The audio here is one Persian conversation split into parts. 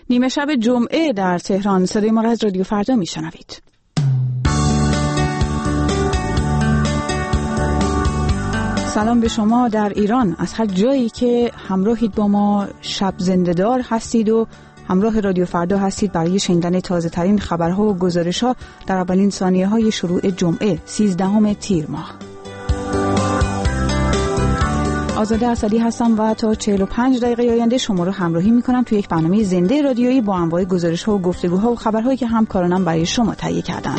نیمه شب جمعه در تهران. صدای ما را از رادیو فردا میشنوید. سلام به شما در ایران، از هر جایی که همراهید با ما شب زنده‌دار هستید و همراه رادیو فردا هستید برای شنیدن تازه ترین خبرها و گزارش‌ها در اولین ثانیه‌های شروع جمعه 13 تیر ماه. آزاده اسدی هستم و تا 45 دقیقه آینده شما رو همراهی می‌کنم توی یک برنامه زنده رادیویی با انواع گزارش‌ها و گفتگوها و خبرهایی که همکارانم برای شما تهیه کردند.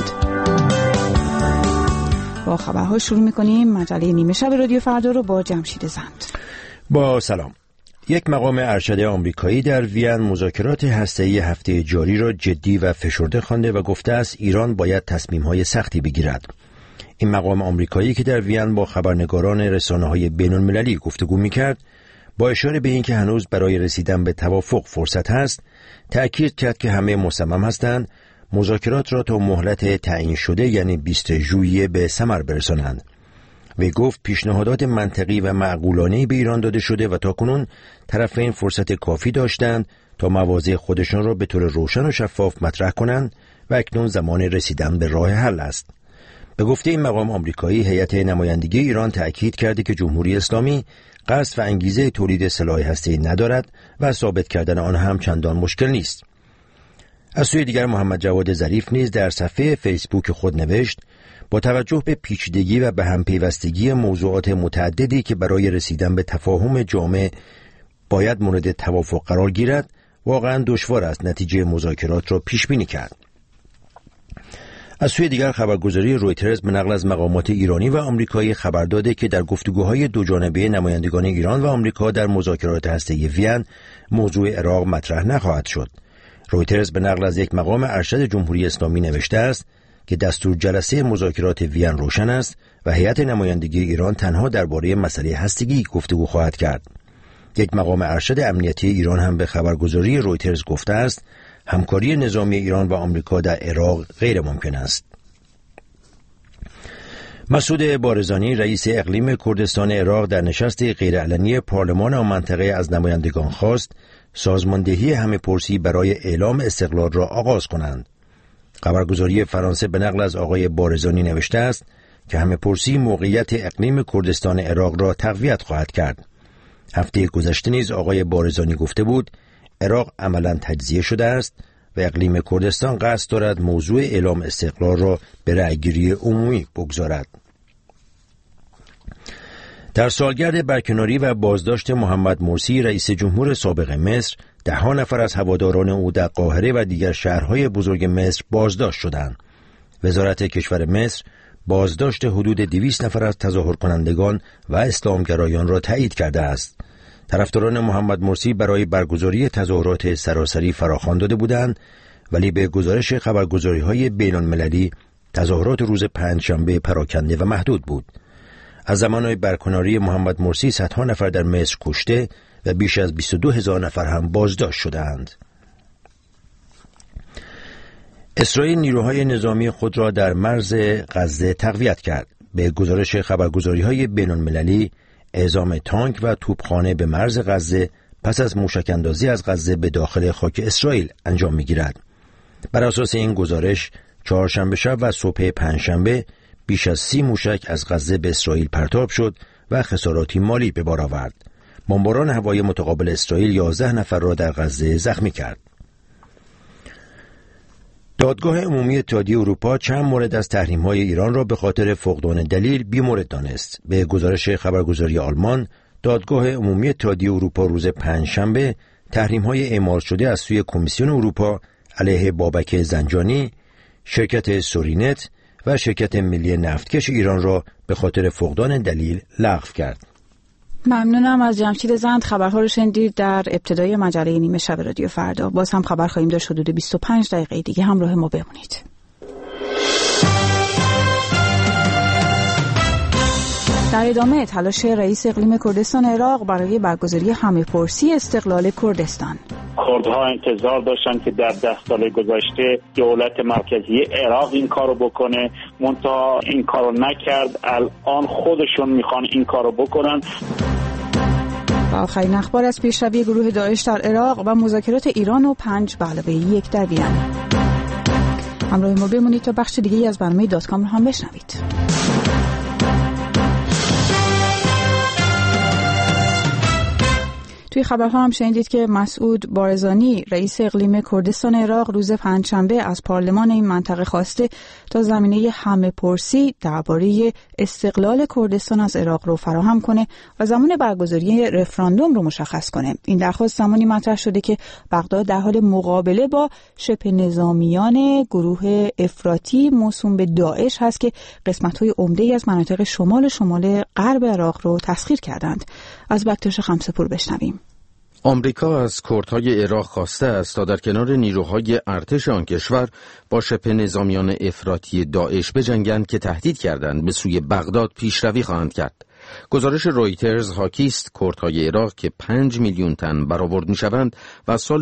با خبرها شروع می‌کنیم. مجله نیمه شب رادیو فردا رو با جمشید زند. با سلام. یک مقام ارشد آمریکایی در وین مذاکرات هسته‌ای هفته جاری را جدی و فشرده خوانده و گفته است ایران باید تصمیم‌های سختی بگیرد. این مقام آمریکایی که در وین با خبرنگاران رسانه‌های بین‌المللی گفتگو می‌کرد، با اشاره به اینکه هنوز برای رسیدن به توافق فرصت هست، تأکید کرد که همه مصمم هستند مذاکرات را تا مهلت تعیین شده یعنی 20 ژوئیه به ثمر برسانند. وی گفت پیشنهادات منطقی و معقولانه‌ای به ایران داده شده و تاکنون طرفین فرصت کافی داشتند تا مواضع خودشان را به طور روشن و شفاف مطرح کنند و اکنون زمان رسیدن به راه حل است. به گفته این مقام آمریکایی، هیئت نمایندگی ایران تأکید کرده که جمهوری اسلامی قصد و انگیزه تولید سلاح هسته‌ای ندارد و ثابت کردن آن هم چندان مشکل نیست. از سوی دیگر محمد جواد ظریف نیز در صفحه فیسبوک خود نوشت با توجه به پیچیدگی و به هم پیوستگی موضوعات متعددی که برای رسیدن به تفاهم جامع باید مورد توافق قرار گیرد، واقعا دشوار است نتیجه مذاکرات را پیش بینی کرد. از سوی دیگر خبرگزاری رویترز به نقل از مقامات ایرانی و آمریکایی خبر داده که در گفتگوهای دوجانبه نمایندگان ایران و آمریکا در مذاکرات هسته‌ای وین موضوع عراق مطرح نخواهد شد. رویترز به نقل از یک مقام ارشد جمهوری اسلامی نوشته است که دستور جلسه مذاکرات وین روشن است و هیئت نمایندگی ایران تنها درباره مسئله هستگی گفتگو خواهد کرد. یک مقام ارشد امنیتی ایران هم به خبرگزاری رویترز گفته است همکاری نظامی ایران و آمریکا در عراق غیر ممکن است. مسعود بارزانی رئیس اقلیم کردستان عراق در نشست غیرعلنی پارلمان آن منطقه از نمایندگان خواست سازماندهی همه‌پرسی برای اعلام استقلال را آغاز کنند. خبرگزاری فرانسه به نقل از آقای بارزانی نوشته است که همه‌پرسی موقعیت اقلیم کردستان عراق را تقویت خواهد کرد. هفته گذشته نیز آقای بارزانی گفته بود عراق عملاً تجزیه شده است و اقلیم کردستان قصد دارد موضوع اعلام استقلال را به رأیگیری عمومی بگذارد. در سالگرد برکناری و بازداشت محمد مرسی رئیس جمهور سابق مصر، 10 نفر از هواداران او در قاهره و دیگر شهرهای بزرگ مصر بازداشت شدند. وزارت کشور مصر بازداشت حدود 200 نفر از تظاهر کنندگان و اسلامگرایان را تایید کرده است. طرفداران محمد مرسی برای برگزاری تظاهرات سراسری فراخوان داده بودند، ولی به گزارش خبرگزاری‌های بین‌المللی تظاهرات روز پنجشنبه پراکنده و محدود بود. از زمان برکناری محمد مرسی صدها نفر در مصر کشته و بیش از 22,000 نفر هم بازداشت شدند. اسرائیل نیروهای نظامی خود را در مرز غزه تقویت کرد. به گزارش خبرگزاری‌های بین‌المللی اعزام تانک و توپخانه به مرز غزه پس از موشک‌اندازی از غزه به داخل خاک اسرائیل انجام می‌گیرد. بر اساس این گزارش چهارشنبه شب و صبح پنجشنبه بیش از 30 موشک از غزه به اسرائیل پرتاب شد و خساراتی مالی به بار آورد. بمباران هوایی متقابل اسرائیل 11 نفر را در غزه زخمی کرد. دادگاه عمومی اتحادیه اروپا چند مورد از تحریم‌های ایران را به خاطر فقدان دلیل بی‌مورد دانست. به گزارش خبرگزاری آلمان، دادگاه عمومی اتحادیه اروپا روز پنجشنبه تحریم‌های اعمال شده از سوی کمیسیون اروپا علیه بابک زنجانی، شرکت سورینت و شرکت ملی نفتکش ایران را به خاطر فقدان دلیل لغو کرد. ممنونم از جمشید زند. خبرها رو شنیدید در ابتدای مجله نیمه شب رادیو فردا. باز هم خبر خواهیم داشت حدود 25 دقیقه دیگه همراه ما بمونید. در ادامه تلاش رئیس اقلیم کردستان عراق برای برگزاری همه‌پرسی استقلال کردستان. کردها انتظار داشتن که در 10 سال گذشته دولت مرکزی عراق این کارو بکنه، منتها این کارو نکرد. الان خودشون میخوان این کارو بکنن. و آخرین اخبار از پیشروی گروه داعش در عراق و مذاکرات ایران و 5+1 در وین. همراه ما بمونید تا بخش دیگه از برنامه داتکام رو هم بشنوید. توی خبرها هم شنیدید که مسعود بارزانی رئیس اقلیم کردستان عراق روز پنجشنبه از پارلمان این منطقه خواسته تا زمینه همه‌پرسی درباره استقلال کردستان از عراق رو فراهم کنه و زمان برگزاری رفراندوم رو مشخص کنه. این درخواست زمانی مطرح شده که بغداد در حال مقابله با شبه نظامیان گروه افراطی موسوم به داعش هست که قسمت‌های عمده‌ای از مناطق شمال غرب عراق رو تسخیر کردند. از بکتاش خمسه‌پور بشنویم. آمریکا از کردهای عراق خواسته است تا در کنار نیروهای ارتش آن کشور با شبه نظامیان افراطی داعش بجنگند که تهدید کردند به سوی بغداد پیشروی خواهند کرد. گزارش رویترز حاکی است کردهای عراق که 5 میلیون تن برآورد می‌شوند و سال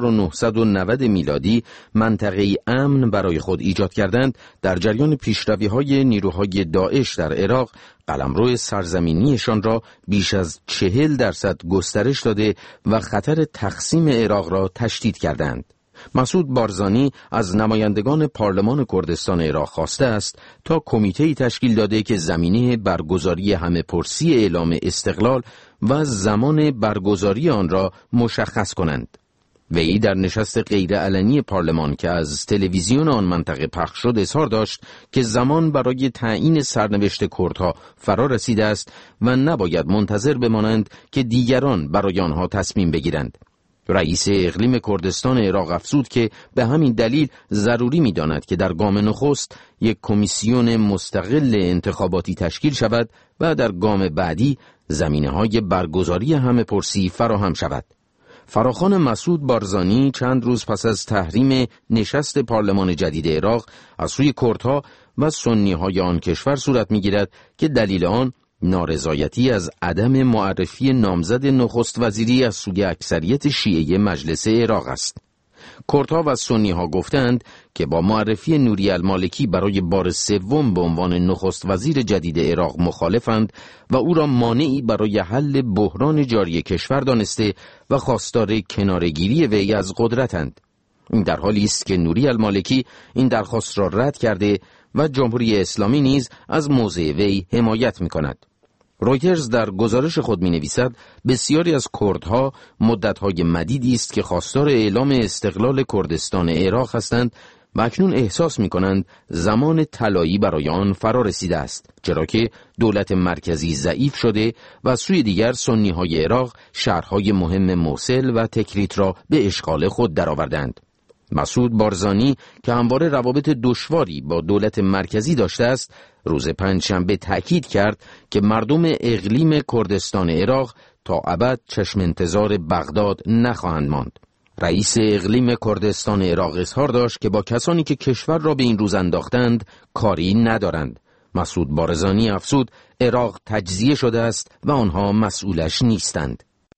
1990 میلادی منطقه‌ای امن برای خود ایجاد کردند، در جریان پیشروی‌های نیروهای داعش در عراق قلمرو سرزمینیشان را بیش از 40% گسترش داده و خطر تقسیم عراق را تشدید کردند. مسعود بارزانی از نمایندگان پارلمان کردستان عراق خواسته است تا کمیته‌ای تشکیل داده که زمینه برگزاری همه‌پرسی اعلام استقلال و زمان برگزاری آن را مشخص کنند. وی در نشست غیرعلنی پارلمان که از تلویزیون آن منطقه پخش شد اظهار داشت که زمان برای تعیین سرنوشت کردها فرا رسیده است و نباید منتظر بمانند که دیگران برای آنها تصمیم بگیرند. رئیس اقلیم کردستان عراق افزود که به همین دلیل ضروری می‌داند که در گام نخست یک کمیسیون مستقل انتخاباتی تشکیل شود و در گام بعدی زمینه‌های برگزاری همه‌پرسی فراهم شود. فراخوان مسعود بارزانی چند روز پس از تحریم نشست پارلمان جدید عراق از سوی کردها و سنی‌های آن کشور صورت می‌گیرد که دلیل آن نارضایتی از عدم معرفی نامزد نخست وزیری از سوی اکثریت شیعه مجلس عراق است. کردها و سنی‌ها گفتند که با معرفی نوری المالکی برای بار سوم به عنوان نخست وزیر جدید عراق مخالفند و او را مانعی برای حل بحران جاری کشور دانسته و خواستار کناره‌گیری وی از قدرتند. این در حالی است که نوری المالکی این درخواست را رد کرده و جمهوری اسلامی نیز از موضع وی حمایت می‌کند. رویترز در گزارش خود می‌نویسد بسیاری از کردها مدت‌های مدیدی است که خواستار اعلام استقلال کردستان عراق هستند و اکنون احساس می‌کنند زمان طلایی برای آن فرا رسیده است، چرا که دولت مرکزی ضعیف شده و سوی دیگر سنی‌های عراق شهرهای مهم موصل و تکریت را به اشغال خود درآوردند. مسعود بارزانی که همواره روابط دشواری با دولت مرکزی داشته است، روز پنجشنبه تأکید کرد که مردم اقلیم کردستان عراق تا ابد چشم انتظار بغداد نخواهند ماند. رئیس اقلیم کردستان عراق اظهار داشت که با کسانی که کشور را به این روز انداختند کاری ندارند. مسعود بارزانی افزود عراق تجزیه شده است و آنها مسئولش نیستند.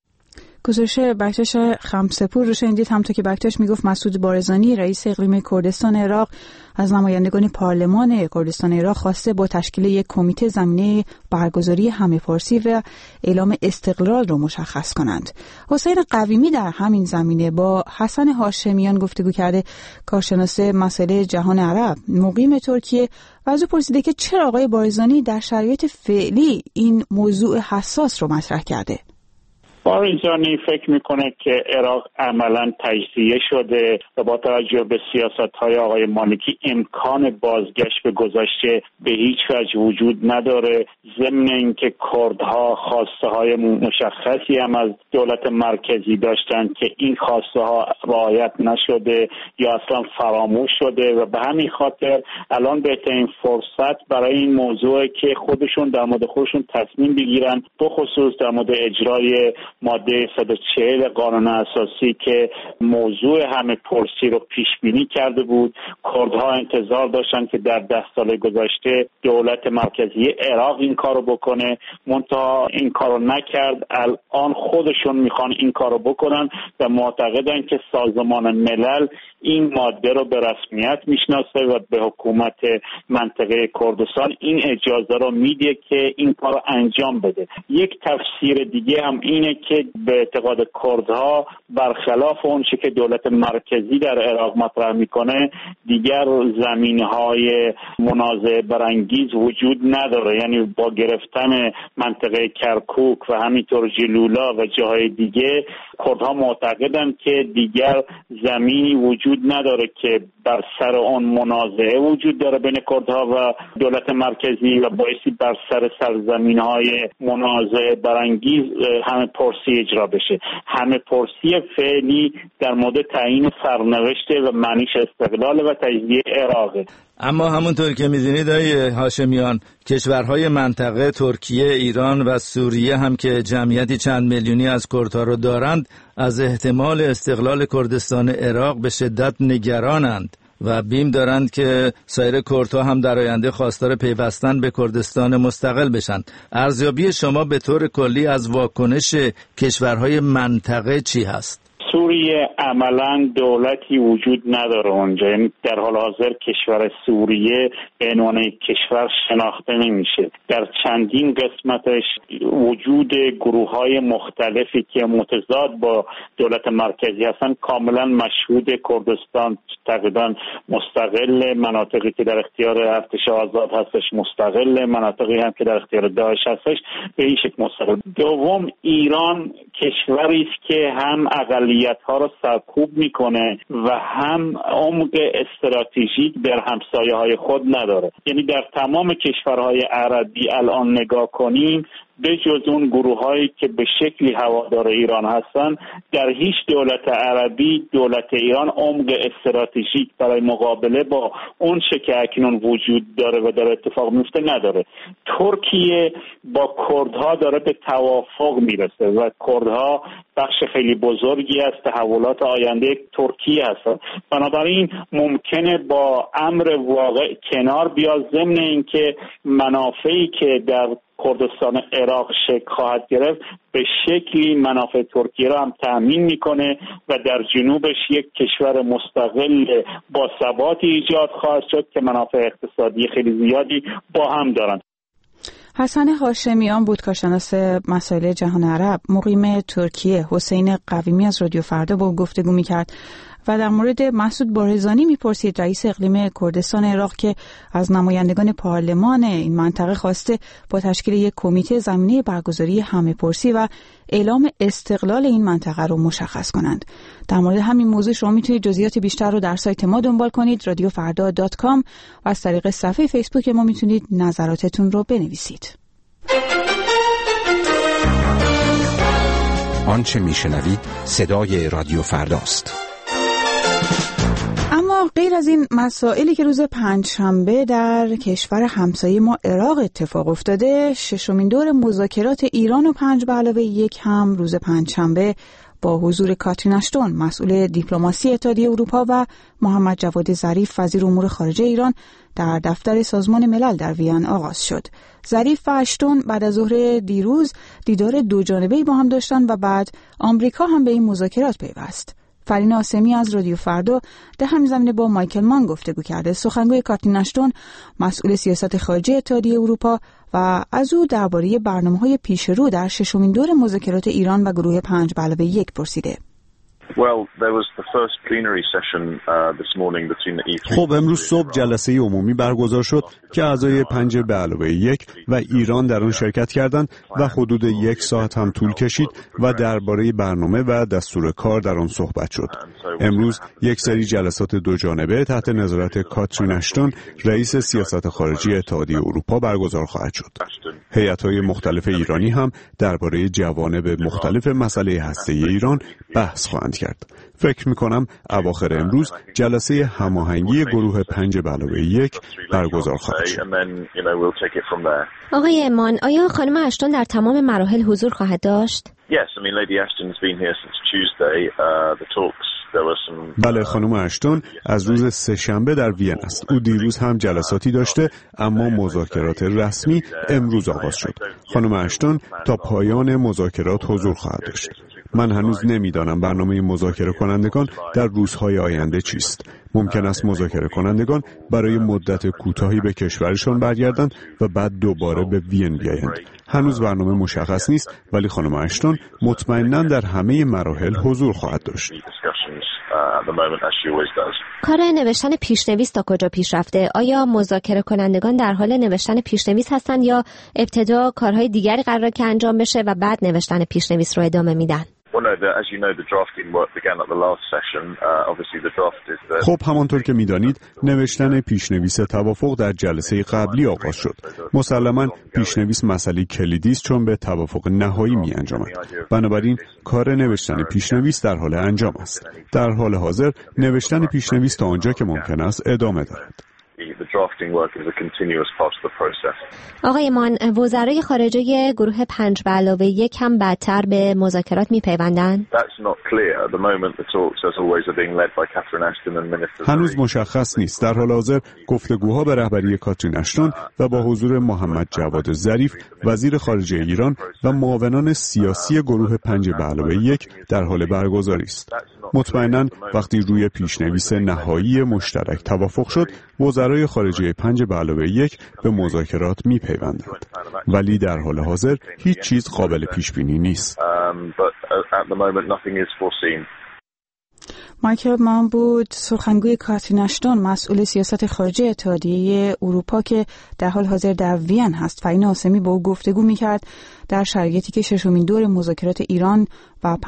گزارش بکتاش خمسه‌پور رو شنیدید. همونطور که بکتاش میگفت مسعود بارزانی رئیس اقلیم کردستان عراق از نمایندگان پارلمان کردستان عراق خواسته با تشکیل یک کمیته زمینه برگزاری همه‌پرسی و اعلام استقلال رو مشخص کنند. حسین قویمی در همین زمینه با حسن هاشمیان گفتگو کرده، کارشناس مسائل جهان عرب مقیم ترکیه، و از او پرسیده که چرا آقای بارزانی در شرایط فعلی این موضوع حساس رو مطرح کرده. بارزانی فکر میکنه که عراق عملا تجزیه شده و با توجه به سیاست‌های آقای مالکی امکان بازگشت به گذشته به هیچ وجه وجود نداره. ضمن اینکه کردها خواسته‌های مشخصی هم از دولت مرکزی داشتند که این خواسته‌ها رعایت نشده یا اصلا فراموش شده و به همین خاطر الان بهترین فرصت برای این موضوع که خودشون در مورد خودشون تصمیم بگیرن، بخصوص در مورد اجرای ماده 140 قانون اساسی که موضوع همه‌پرسی رو پیش بینی کرده بود. کردها انتظار داشتن که در 10 سال گذشته دولت مرکزی عراق این کارو بکنه، منتها این کارو نکرد. الان خودشون میخوان این کارو بکنن و معتقدن که سازمان ملل این ماده رو به رسمیت میشناسه و به حکومت منطقه کردستان این اجازه رو میده که این کارو انجام بده. یک تفسیر دیگه هم اینه که به اعتقاد کردها برخلاف اون چه که دولت مرکزی در عراق مطرح میکنه دیگر زمینهای منازعه برانگیز وجود نداره. یعنی با گرفتن منطقه کرکوک و همینطور جلولا و جاهای دیگه کردها معتقدند که دیگر زمینی وجود نداره که بر سر اون منازعه وجود داره بین کردها و دولت مرکزی و بایستی بر سر سرزمین‌های منازعه برانگیز همه پرسی اجرا بشه. همه پرسی فعلی در مورد تعیین سرنوشت و معنیش استقلال و تجزیه عراقه. اما همونطور که می‌دونید آقای هاشمیان، کشورهای منطقه ترکیه، ایران و سوریه هم که جمعیتی چند میلیونی از کردها رو دارند، از احتمال استقلال کردستان عراق به شدت نگرانند و بیم دارند که سایر کردها هم در آینده خواستار پیوستن به کردستان مستقل بشن. ارزیابی شما به طور کلی از واکنش کشورهای منطقه چی هست؟ سوریه عملا دولتی وجود نداره اونجا، یعنی در حال حاضر کشور سوریه به عنوان کشور شناخته نمیشه. در چندین قسمتش وجود گروه‌های مختلفی که متضاد با دولت مرکزی هستن کاملا مشهود. کردستان تقریبا مستقل، مناطقی که در اختیار ارتش آزاد هستش مستقل، مناطقی هم که در اختیار داعش هستش به این شکل مستقل. دوم، ایران کشوری است که هم اقلیت‌ها رو سرکوب میکنه و هم عمق استراتژیک در همسایه‌های خود نداره. یعنی در تمام کشورهای عربی الان نگاه کنیم به جز اون گروه‌هایی که به شکلی هوادار ایران هستن، در هیچ دولت عربی دولت ایران عمق استراتژیک برای مقابله با اون چه که اکنون وجود داره و در اتفاق میفته نداره. ترکیه با کردها داره به توافق میرسه و کردها بخش خیلی بزرگی از تحولات آینده ترکیه هستن. بنابراین ممکنه با امر واقع کنار بیاد، ضمن اینکه منافعی که در کردستان عراق شکل خواهد گرفت به شکلی منافع ترکیه را هم تأمین میکنه و در جنوبش یک کشور مستقل با ثباتی ایجاد خواهد شد که منافع اقتصادی خیلی زیادی با هم دارند. حسن هاشمیان بود، کارشناس مسائل جهان عرب، مقیم ترکیه. حسین قویمی از رادیو فردا با گفتگو میکرد و در مورد مسعود بارزانی میپرسید، رئیس اقلیم کردستان عراق که از نمایندگان پارلمان این منطقه خواسته با تشکیل یک کمیته زمینه برگزاری همه پرسی و اعلام استقلال این منطقه رو مشخص کنند. در مورد همین موضوع شما میتونید جزئیات بیشتر رو در سایت ما دنبال کنید، radiofarda.com، و از طریق صفحه فیسبوک ما میتونید نظراتتون رو بنویسید. آنچه میشنوید صدای رادیو فرداست. اما غیر از این مسائلی که روز پنجشنبه در کشور همسایه ما عراق اتفاق افتاده، ششمین دور مذاکرات ایران و 5+1 هم روز پنجشنبه با حضور کاترین اشتون مسئول دیپلماسی اتحادیه اروپا و محمد جواد ظریف وزیر امور خارجه ایران در دفتر سازمان ملل در وین آغاز شد. ظریف و اشتون بعد از ظهر دیروز دیدار دوجانبه‌ای با هم داشتن و بعد آمریکا هم به این مذاکرات پیوست. فرین آسمی از رادیو فردا در همین زمینه با مایکل مان گفتگو کرده. سخنگوی کاترین اشتون مسئول سیاست خارجی اتحادیه اروپا و از او درباره برنامه‌های پیش رو در ششمین دور مذاکرات ایران و گروه 5+1 پرسیده. خب امروز صبح جلسه عمومی برگزار شد که اعضای 5+1 و ایران در آن شرکت کردند و حدود 1 ساعت هم طول کشید و درباره برنامه و دستور کار در آن صحبت شد. امروز یک سری جلسات دوجانبه تحت نظارت کاترین اشتون رئیس سیاست خارجی اتحادیه اروپا برگزار خواهد شد. هیئت‌های مختلف ایرانی هم درباره جوانب مختلف مسئله هسته‌ای ایران بحث خواهند کرد. فکر می‌کنم اواخر امروز جلسه هماهنگی گروه 5+1 برگزار خواهد شد. آقای امان، آیا خانم اشتون در تمام مراحل حضور خواهد داشت؟ بله، خانم اشتون از روز سه‌شنبه در وین است. او دیروز هم جلساتی داشته، اما مذاکرات رسمی امروز آغاز شد. خانم اشتون تا پایان مذاکرات حضور خواهد داشت. من هنوز نمیدانم برنامه مذاکره کنندگان در روزهای آینده چیست. ممکن است مذاکره کنندگان برای مدت کوتاهی به کشورشان برگردند و بعد دوباره به وین بیایند. هنوز برنامه مشخص نیست، ولی خانم اشتون مطمئناً در همه مراحل حضور خواهد داشت. کار نوشتن پیشنویس تا کجا پیش رفته؟ آیا مذاکره کنندگان در حال نوشتن پیشنویس هستند یا ابتدا کارهای دیگری قراره که انجام بشه و بعد نوشتن پیشنویس رو ادامه میدن؟ خب همانطور که میدانید نوشتن پیشنویس توافق در جلسه قبلی آغاز شد. مسلماً پیشنویس مسئله کلیدی است چون به توافق نهایی می انجامد. بنابراین کار نوشتن پیشنویس در حال انجام است. در حال حاضر نوشتن پیشنویس تا آنجا که ممکن است ادامه دارد. آقای مان، وزرای خارجه گروه 5+1 هم بدتر به مذاکرات می‌پیوندند؟ هنوز مشخص نیست. در حال حاضر گفتگوها به رهبری کاترین اشتون و با حضور محمد جواد ظریف وزیر خارجه ایران و معاونان سیاسی گروه 5+1 در حال برگزاری است. مطمئناً وقتی روی پیشنویس نهایی مشترک توافق شد، وزرای خارجه 5+1 به مذاکرات می‌پیوندند. ولی در حال حاضر هیچ چیز قابل پیش بینی نیست. مایکل مان بود، سخنگوی کاترین اشتون، مسئول سیاست خارجه اتحادیه اروپا که در حال حاضر در وین هست. فرین آسمی با او گفتگو می‌کرد در شرایطی که ششمین دور مذاکرات ایران و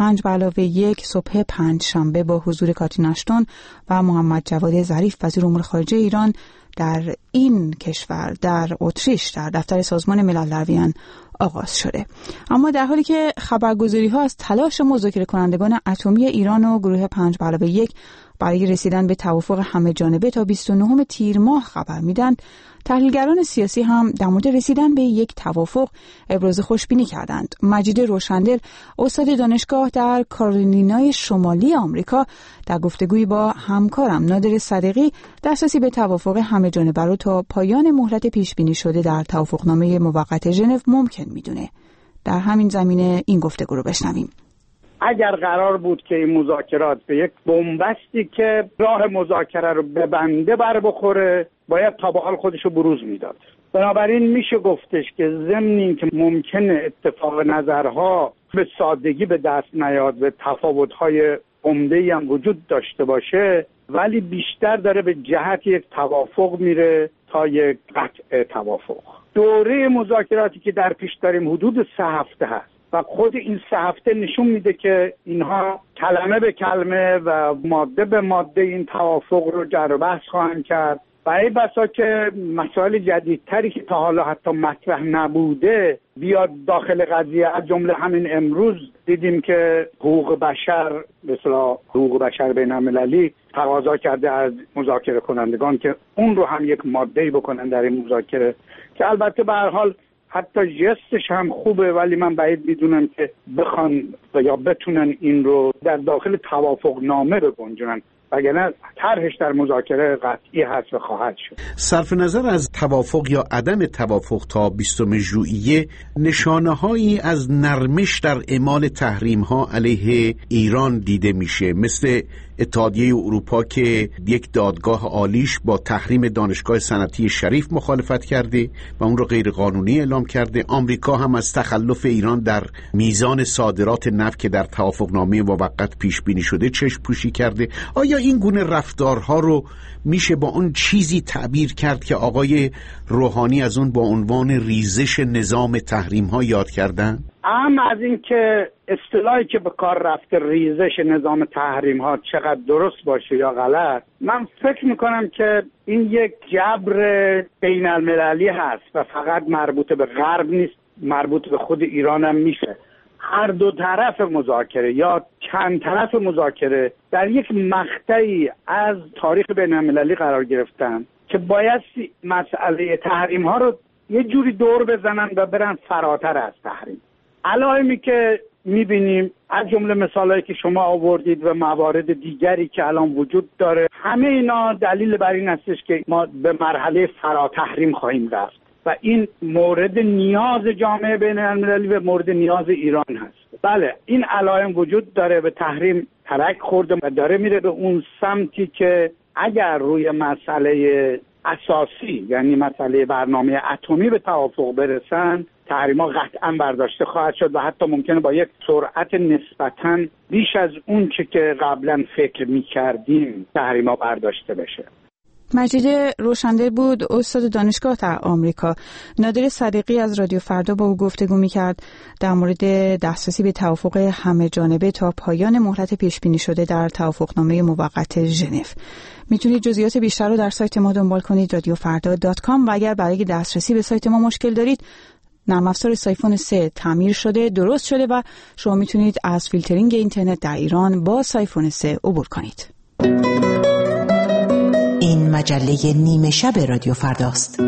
5+1 صبح پنجشنبه با حضور کاترین اشتون و محمد جواد ظریف وزیر امور خارجه ایران در این کشور در اتریش در دفتر سازمان ملل در وین آغاز شده. اما در حالی که خبرگزاری‌ها از تلاش مذاکره کنندگان اتمی ایران و گروه 5+1 برای رسیدن به توافق همه جانبه تا 29 تیر ماه خبر میدند، تحلیلگران سیاسی هم در مورد رسیدن به یک توافق ابراز خوشبینی کردند. مجید روشندل، استاد دانشگاه در کارولینای شمالی آمریکا، در گفتگویی با همکارم نادر صدیقی دسترسی به توافق همه جانبه رو تا پایان مهلت پیش بینی شده در توافقنامه موقت ژنو ممکن میدونه. در همین زمینه این گفتگو رو بشنویم. اگر قرار بود که این مذاکرات به یک بنبستی که راه مذاکره رو ببنده بر بخوره، باید تا به حال خودش رو بروز میداد. بنابراین میشه گفتش که ضمن این که ممکنه اتفاق نظرها به سادگی به دست نیاد، به تفاوت‌های عمده‌ای هم وجود داشته باشه، ولی بیشتر داره به جهت یک توافق میره تا یک قطع توافق. دوره مذاکراتی که در پیش داریم حدود 3 هفته هست و خود این 3 هفته نشون میده که اینها کلمه به کلمه و ماده به ماده این توافق رو جر و بحث خواهند کرد و ای بسا که مسائل جدیدتری که تا حالا حتی مطرح نبوده بیاد داخل قضیه. از جمله همین امروز دیدیم که حقوق بشر، به اصطلاح حقوق بشر بین المللی تقاضا کرده از مذاکره کنندگان که اون رو هم یک ماده‌ای بکنن در این مذاکره، که البته به هر حال حتی جستش هم خوبه، ولی من بعید میدونم که بخوان و یا بتونن این رو در داخل توافق نامه بگنجونن، وگرنه طرحش در مذاکره قطعی هست و خواهد شد. صرف نظر از توافق یا عدم توافق تا 20 ژوئیه نشانه‌هایی از نرمش در اعمال تحریم‌ها علیه ایران دیده میشه، مثل اتحادیه اروپا که یک دادگاه عالیش با تحریم دانشگاه صنعتی شریف مخالفت کرده و اون رو غیر قانونی اعلام کرده. آمریکا هم از تخلف ایران در میزان صادرات نفت که در توافقنامه موقت پیش بینی شده چشم پوشی کرده. آیا این گونه رفتارها رو میشه با اون چیزی تعبیر کرد که آقای روحانی از اون با عنوان ریزش نظام تحریم‌ها یاد کردن؟ اما از این که اصطلاحی که به کار رفته ریزش نظام تحریم‌ها چقدر درست باشه یا غلط، من فکر میکنم که این یک جبر بین المللی هست و فقط مربوط به غرب نیست، مربوط به خود ایران هم میشه. هر دو طرف مذاکره یا چند طرف مذاکره در یک مقطعی از تاریخ بین المللی قرار گرفتن که باید مسئله تحریم ها رو یه جوری دور بزنن و برن فراتر از تحریم. علائمی که میبینیم از جمله مثالایی که شما آوردید و موارد دیگری که الان وجود داره، همه اینا دلیل بر این هستش که ما به مرحله فراتحریم خواهیم رفت و این مورد نیاز جامعه بین المللی و مورد نیاز ایران هست. بله، این علائم وجود داره، به تحریم ترک خورده و داره میره به اون سمتی که اگر روی مسئله اساسی یعنی مسئله برنامه اتمی به توافق برسن، تحریما قطعا برداشته خواهد شد و حتی ممکنه با یک سرعت نسبتاً بیش از اون چه که قبلا فکر می‌کردیم تحریما برداشته بشه. مجید روشندل بود، استاد دانشگاه در آمریکا. نادر صدیقی از رادیو فردا با او گفتگو می‌کرد در مورد دسترسی به توافق همه جانبه تا پایان مهلت پیش بینی شده در توافقنامه موقت ژنو. میتونید جزئیات بیشتر رو در سایت ما دنبال کنید radiofarda.com و اگر برای دسترسی به سایت ما مشکل دارید، نرم افزار سایفون 3 تعمیر شده، درست شده و شما میتونید از فیلترینگ اینترنت در ایران با سایفون 3 عبور کنید. این مجله نیمه شب رادیو فرداست.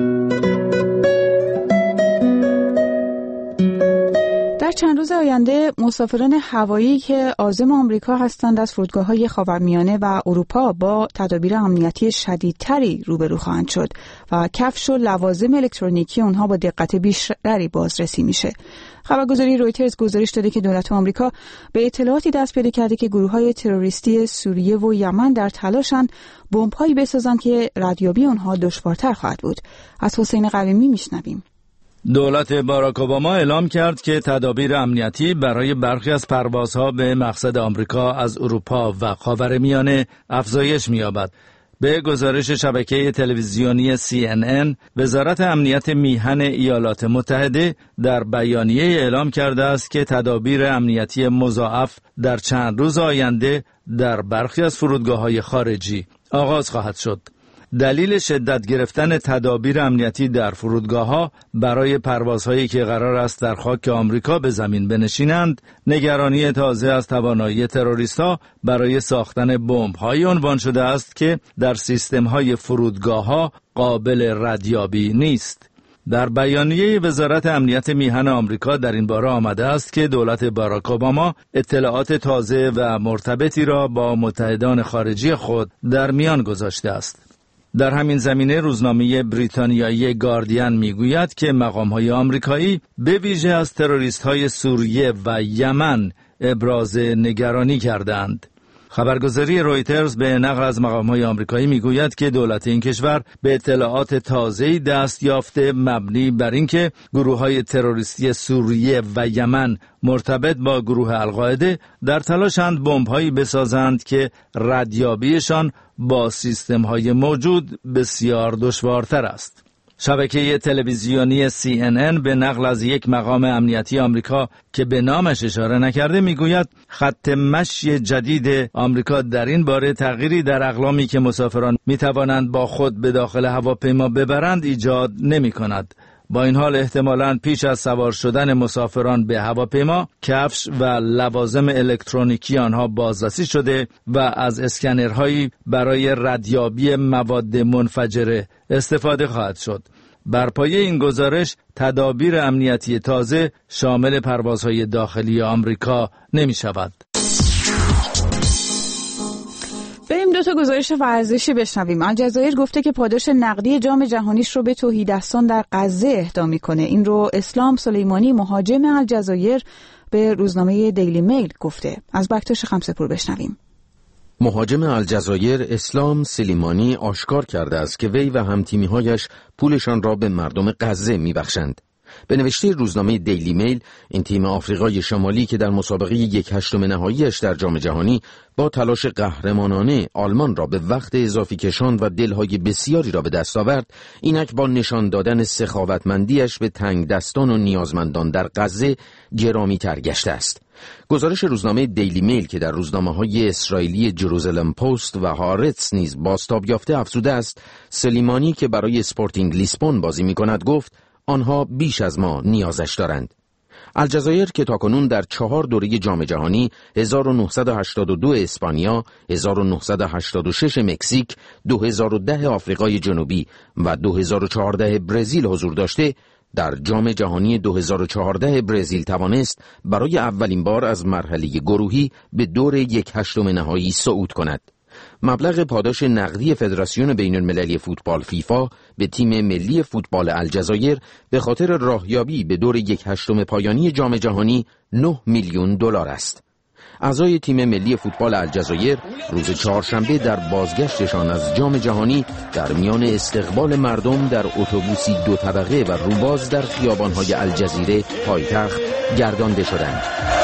در چند روز آینده مسافران هوایی که عازم آمریکا هستند از فرودگاه‌های خاورمیانه و اروپا با تدابیر امنیتی شدیدتری روبرو خواهند شد و کفش و لوازم الکترونیکی اونها با دقت بیشتری بازرسی میشه. خبرگزاری رویترز گزارش داده که دولت آمریکا به اطلاعاتی دست پیدا کرده که گروه‌های تروریستی سوریه و یمن در تلاشن بمب‌هایی بسازند که ردیابی اونها دشوارتر خواهد بود. از حسین قویمی میشنویم. دولت باراک اوباما اعلام کرد که تدابیر امنیتی برای برخی از پروازها به مقصد آمریکا از اروپا و خاورمیانه افزایش می‌یابد. به گزارش شبکه تلویزیونی CNN، وزارت امنیت میهن ایالات متحده در بیانیه اعلام کرده است که تدابیر امنیتی مضاعف در چند روز آینده در برخی از فرودگاه‌های خارجی آغاز خواهد شد. دلیل شدت گرفتن تدابیر امنیتی در فرودگاه‌ها برای پروازهایی که قرار است در خاک آمریکا به زمین بنشینند، نگرانی تازه از توانایی تروریست‌ها برای ساختن بمب‌هایی عنوان شده است که در سیستم‌های فرودگاه‌ها قابل ردیابی نیست. در بیانیه وزارت امنیت میهن آمریکا در این باره آمده است که دولت باراک اوباما اطلاعات تازه و مرتبطی را با متحدان خارجی خود در میان گذاشته است. در همین زمینه روزنامه بریتانیایی گاردین میگوید که مقام‌های آمریکایی به ویژه از تروریست‌های سوریه و یمن ابراز نگرانی کردند. خبرگزاری رویترز به نقل از مقام‌های آمریکایی میگوید که دولت این کشور به اطلاعات تازه‌ای دست یافته مبنی بر اینکه گروه‌های تروریستی سوریه و یمن مرتبط با گروه القاعده در تلاشند بمب‌هایی بسازند که ردیابیشان با سیستم‌های موجود بسیار دشوارتر است. شبکه تلویزیونی CNN به نقل از یک مقام امنیتی آمریکا که به نامش اشاره نکرده میگوید خط مشی جدید آمریکا در این باره تغییری در اقلامی که مسافران میتوانند با خود به داخل هواپیما ببرند ایجاد نمی‌کند. با این حال احتمالاً پیش از سوار شدن مسافران به هواپیما کفش و لوازم الکترونیکی آنها بازرسی شده و از اسکنرهایی برای ردیابی مواد منفجره استفاده خواهد شد. بر پایه این گزارش تدابیر امنیتی تازه شامل پروازهای داخلی آمریکا نمی شود. بریم دو تا گزارش ورزشی بشنویم. الجزایر گفته که پاداش نقدی جام جهانیش رو به توحیدستان در غزه اهدا میکنه. این رو اسلام سلیمانی مهاجم الجزایر به روزنامه دیلی میل گفته. از بکتاش خمسه‌پور بشنویم. مهاجم الجزایر اسلام سلیمانی آشکار کرده است که وی و همتیمی‌هایش پولشان را به مردم غزه میبخشند. به نوشته روزنامه دیلی میل، این تیم آفریقای شمالی که در مسابقه 1/8 نهاییش در جام جهانی با تلاش قهرمانانه آلمان را به وقت اضافی کشاند و دلهای بسیاری را به دست آورد، اینک با نشان دادن سخاوتمندیش به تنگ دستان و نیازمندان در غزه گرامی تر گشته است. گزارش روزنامه دیلی میل که در روزنامه‌های اسرائیلی جروزالم پست و هارتس نیز بازتاب یافته افزوده است، سلیمانی که برای اسپورتینگ لیسبون بازی می‌کند گفت آنها بیش از ما نیازش دارند. الجزایر که تاکنون در 4 دوره جام جهانی 1982 اسپانیا، 1986 مکزیک، 2010 آفریقای جنوبی و 2014 برزیل حضور داشته، در جام جهانی 2014 برزیل توانست برای اولین بار از مرحله گروهی به دور 1/8 نهایی صعود کند. مبلغ پاداش نقدی فدراسیون بین‌المللی فوتبال فیفا به تیم ملی فوتبال الجزایر به خاطر راهیابی به دور 1/8 پایانی جام جهانی 9 میلیون دلار است. اعضای تیم ملی فوتبال الجزایر روز چهارشنبه در بازگشتشان از جام جهانی در میان استقبال مردم در اتوبوسی 2 طبقه و روباز در خیابان‌های الجزیره پایتخت گردانده شدند.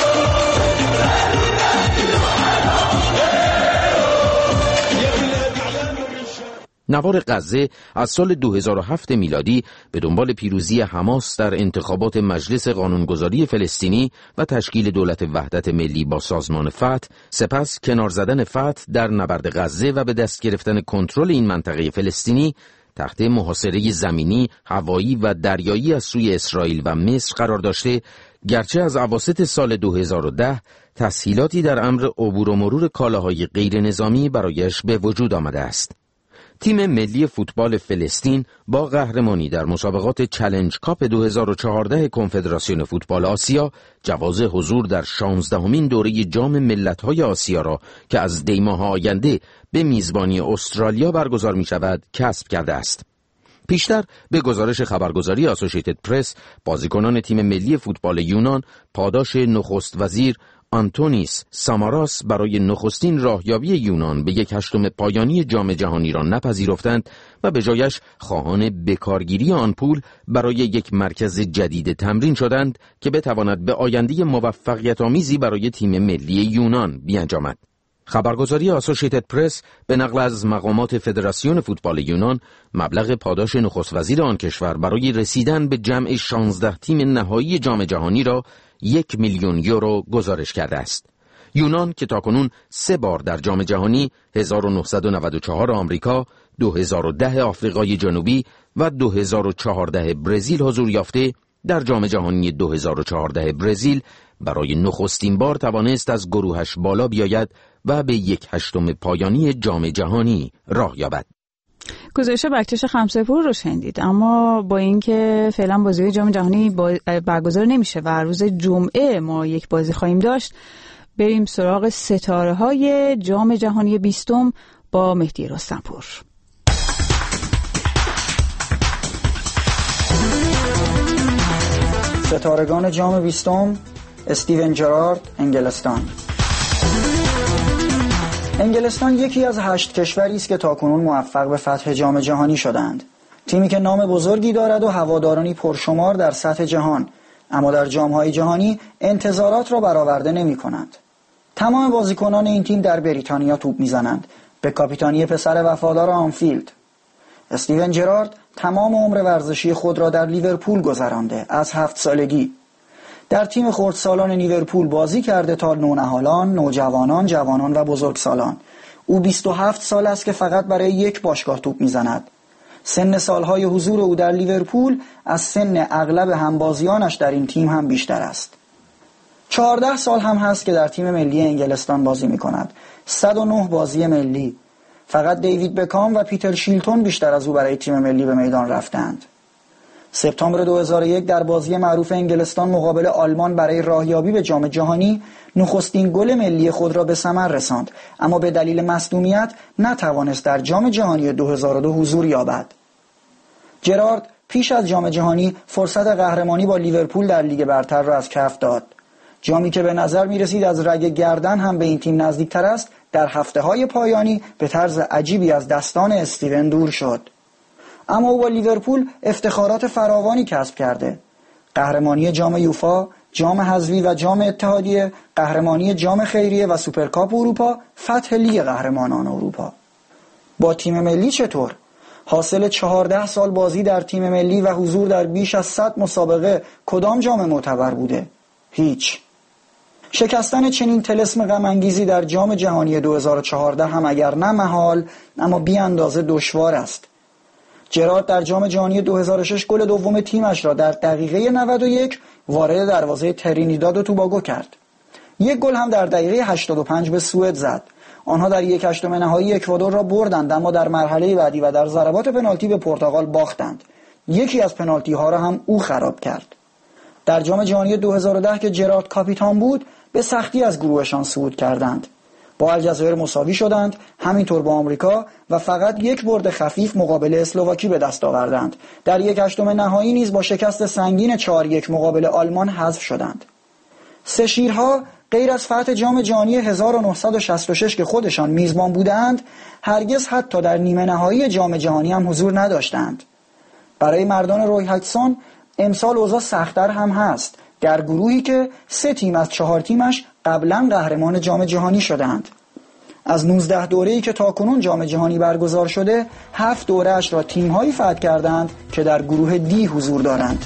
نوار غزه از سال 2007 میلادی به دنبال پیروزی حماس در انتخابات مجلس قانونگذاری فلسطینی و تشکیل دولت وحدت ملی با سازمان فتح، سپس کنار زدن فتح در نبرد غزه و به دست گرفتن کنترل این منطقه فلسطینی تحت محاصره زمینی، هوایی و دریایی از سوی اسرائیل و مصر قرار داشته، گرچه از اواسط سال 2010 تسهیلاتی در امر عبور و مرور کالاهای غیر نظامی برایش به وجود آمده است. تیم ملی فوتبال فلسطین با قهرمانی در مسابقات چالش کاپ 2014 کنفدراسیون فوتبال آسیا جواز حضور در 16مین دوره جام ملت‌های آسیا را که از دی ماه آینده به میزبانی استرالیا برگزار می‌شود کسب کرده است. پیشتر به گزارش خبرگزاری آسوشیتد پرس، بازیکنان تیم ملی فوتبال یونان پاداش نخست وزیر آنتونیس ساماراس برای نخستین راهیابی یونان به 1/8 پایانی جام جهانی را نپذیرفتند و به جایش خواهان بکارگیری آن پول برای یک مرکز جدید تمرین شدند که بتواند به آینده موفقیت‌آمیزی برای تیم ملی یونان بیانجامد. خبرگزاری آسوشیتد پرس به نقل از مقامات فدراسیون فوتبال یونان مبلغ پاداش نخست وزیر آن کشور برای رسیدن به جمع 16 تیم نهایی جام جهانی را 1 میلیون یورو گزارش کرده است. یونان که تاکنون 3 بار در جام جهانی 1994 آمریکا، 2010 آفریقای جنوبی و 2014 برزیل حضور یافته، در جام جهانی 2014 برزیل برای نخستین بار توانست از گروهش بالا بیاید و به 1/8 پایانی جام جهانی راه یابد. گزارش بکچش خمسه‌پور رو شنیدید. اما با اینکه فعلا بازی جام جهانی برگزار نمیشه و روز جمعه ما یک بازی خواهیم داشت، بریم سراغ ستاره‌های جام جهانی 20 با مهدی رستمپور. ستارگان جام 20: استیون جرارد، انگلستان. انگلستان یکی از 8 کشوری است که تاکنون موفق به فتح جام جهانی شدند. تیمی که نام بزرگی دارد و هوادارانی پرشمار در سطح جهان، اما در جام‌های جهانی انتظارات را برآورده نمی‌کنند. تمام بازیکنان این تیم در بریتانیا توپ می‌زنند، به کاپیتانی پسر وفادار آنفیلد. استیون جرارد تمام عمر ورزشی خود را در لیورپول گذرانده، از 7 سالگی. در تیم خردسالان لیورپول بازی کرده تا نونهالان، نوجوانان، جوانان و بزرگسالان. او 27 سال است که فقط برای یک باشگاه توپ میزند. سن سالهای حضور او در لیورپول از سن اغلب همبازیانش در این تیم هم بیشتر است. 14 سال هم هست که در تیم ملی انگلستان بازی میکند. 109 بازی ملی. فقط دیوید بکام و پیتر شیلتون بیشتر از او برای تیم ملی به میدان رفتند. سپتامبر 2001 در بازی معروف انگلستان مقابل آلمان برای راهیابی به جام جهانی نخستین گل ملی خود را به ثمر رساند، اما به دلیل مصدومیت نتوانست در جام جهانی 2002 حضور یابد. جرارد پیش از جام جهانی فرصت قهرمانی با لیورپول در لیگ برتر را از کف داد. جامی که به نظر می رسید از رگ گردن هم به این تیم نزدیکتر است، در هفته‌های پایانی به طرز عجیبی از دستان استیون دور شد. اما او با لیورپول افتخارات فراوانی کسب کرده: قهرمانی جام یوفا، جام حذفی و جام اتحادیه، قهرمانی جام خیریه و سوپرکاپ اروپا، فتح لیگ قهرمانان اروپا. با تیم ملی چطور؟ حاصل 14 سال بازی در تیم ملی و حضور در بیش از 100 مسابقه کدام جام معتبر بوده؟ هیچ. شکستن چنین طلسم غم انگیزی در جام جهانی 2014 هم اگر نه محال، اما بی اندازه دشوار است. جرارد در جام جهانی 2006 گل دوم تیمش را در دقیقه 91 وارد دروازه ترینیداد و توباگو کرد. یک گل هم در دقیقه 85 به سوئد زد. آنها در 1/8 نهایی اکوادور را بردند، اما در مرحله بعدی و در ضربات پنالتی به پرتغال باختند. یکی از پنالتی ها را هم او خراب کرد. در جام جهانی 2010 که جرارد کاپیتان بود، به سختی از گروهشان صعود کردند. با الجزایر مساوی شدند، همینطور با آمریکا و فقط یک برد خفیف مقابل اسلواکی به دست آوردند. در 1/8 نهایی نیز با شکست سنگین 4-1 مقابل آلمان حذف شدند. سه شیرها غیر از فتح جام جهانی 1966 که خودشان میزبان بودند، هرگز حتی در نیمه نهایی جام جهانی هم حضور نداشتند. برای مردان روی هاچسون امسال اوضاع سخت‌تر هم هست، در گروهی که 3 تیم از 4 تیمش قبلا قهرمان جام جهانی شدند. از 19 دوره‌ای که تاکنون جام جهانی برگزار شده، 7 دوره‌اش را تیم‌هایی فتح کردند که در گروه دی حضور دارند.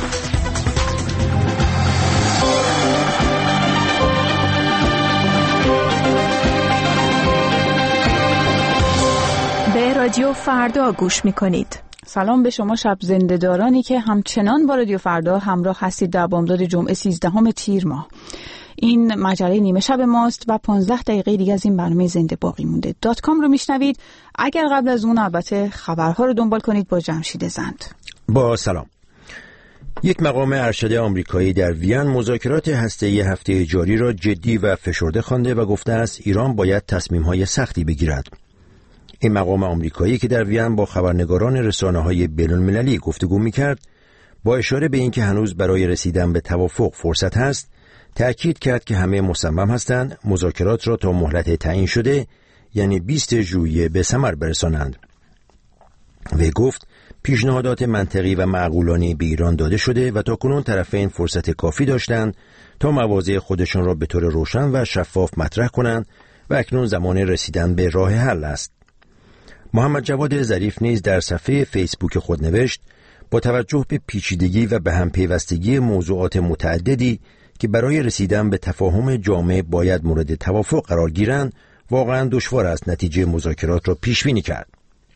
به رادیو فردا گوش می‌کنید. سلام به شما شب زنده‌دارانی که همچنان با رادیو فردا همراه هستید در بامداد جمعه 13 تیر ماه. این مجله نیمه شب ماست و 15 دقیقه دیگه از این برنامه زنده باقی مونده. .com رو میشنوید. اگر قبل از اون البته خبرها رو دنبال کنید با جمشید زند. با سلام. یک مقام ارشد آمریکایی در وین مذاکرات هسته‌ای هفته جاری را جدی و فشرده خوانده و گفته است ایران باید تصمیم‌های سختی بگیرد. این مقام آمریکایی که در وین با خبرنگاران رسانه‌های بین‌المللی گفتگو می‌کرد، با اشاره به اینکه هنوز برای رسیدن به توافق فرصت هست، تأکید کرد که همه مصمم هستند مذاکرات را تا مهلت تعیین شده یعنی 20 ژوئیه به ثمر برسانند. و گفت پیشنهادات منطقی و معقولانه به ایران داده شده و تاکنون طرفین فرصت کافی داشتند تا مواضع خودشان را به طور روشن و شفاف مطرح کنند و اکنون زمان رسیدن به راه حل است. محمد جواد ظریف نیز در صفحه فیسبوک خود نوشت با توجه به پیچیدگی و به هم پیوستگی موضوعات متعددی که برای رسیدن به تفاهم جامع باید مورد توافق قرار گیرند، واقعا دشوار است نتیجه مذاکرات را پیش بینی کرد.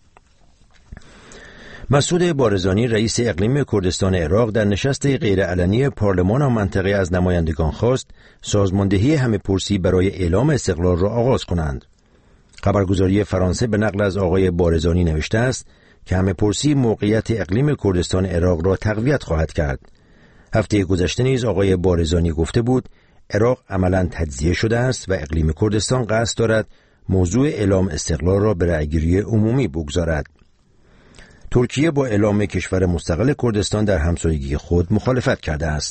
مسعود بارزانی رئیس اقلیم کردستان عراق در نشست غیرعلنی پارلمان منطقه از نمایندگان خواست سازماندهی همه‌پرسی برای اعلام استقلال را آغاز کنند. خبرگزاری فرانسه به نقل از آقای بارزانی نوشته است که همه‌پرسی موقعیت اقلیم کردستان عراق را تقویت خواهد کرد. هفته گذشته نیز آقای بارزانی گفته بود عراق عملاً تجزیه شده است و اقلیم کردستان قصد دارد موضوع اعلام استقلال را به رأیگیری عمومی بگذارد. ترکیه با اعلام کشور مستقل کردستان در همسایگی خود مخالفت کرده است.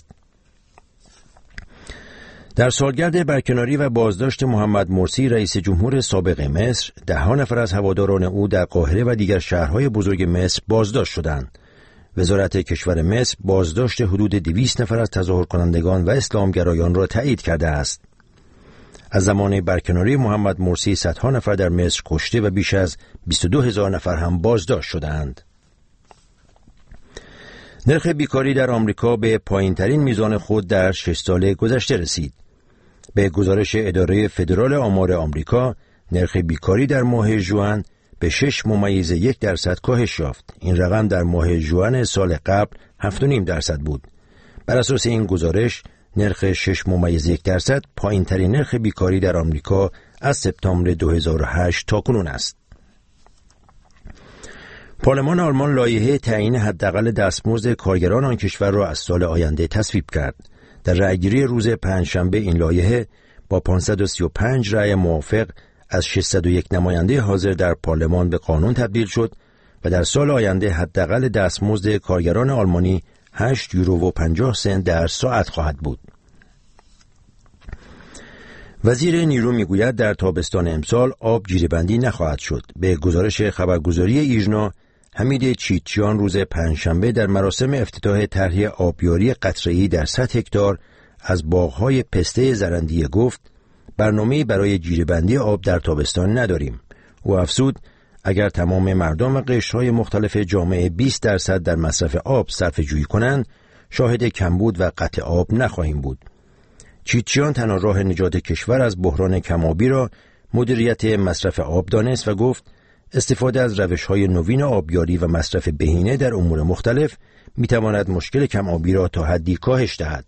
در سالگرد برکناری و بازداشت محمد مرسی رئیس جمهور سابق مصر، 10 نفر از هواداران او در قاهره و دیگر شهرهای بزرگ مصر بازداشت شدند. وزارت کشور مصر بازداشت حدود 200 نفر از تظاهر کنندگان و اسلامگرایان را تایید کرده است. از زمان برکناری محمد مرسی صدها نفر در مصر کشته و بیش از 22,000 نفر هم بازداشت شدند. نرخ بیکاری در آمریکا به پایین‌ترین میزان خود در 6 سال گذشته رسید. به گزارش اداره فدرال آمار آمریکا، نرخ بیکاری در ماه ژوئن به 6.1% کاهش یافت. این رقم در ماه ژوئن سال قبل 7.5% بود. بر اساس این گزارش، نرخ 6.1% پایین‌ترین نرخ بیکاری در آمریکا از سپتامبر 2008 تاکنون است. پارلمان آلمان لایحه تعیین حداقل دستمزد کارگران آن کشور را از سال آینده تصویب کرد. در رأیگیری روز پنجشنبه این لایحه با 535 رأی موافق از 601 نماینده حاضر در پارلمان به قانون تبدیل شد و در سال آینده حداقل دستمزد کارگران آلمانی 8 یورو و 50 سنت در ساعت خواهد بود. وزیر نیرو میگوید در تابستان امسال آب جیره‌بندی نخواهد شد. به گزارش خبرگزاری ایژنا، حمید چیتچیان روز پنجشنبه در مراسم افتتاح طرح آبیاری قطره‌ای در 100 هکتار از باغ‌های پسته زرندیه گفت برنامه‌ای برای جیره‌بندی آب در تابستان نداریم. او افزود اگر تمام مردم و قشرهای مختلف جامعه 20% در مصرف آب صرفه‌جویی کنند، شاهد کمبود و قطع آب نخواهیم بود. چیتچیان تنها راه نجات کشور از بحران کم‌آبی را مدیریت مصرف آب دانست و گفت استفاده از روش‌های نوین آبیاری و مصرف بهینه در امور مختلف می‌تواند مشکل کم‌آبی را تا حدی کاهش دهد.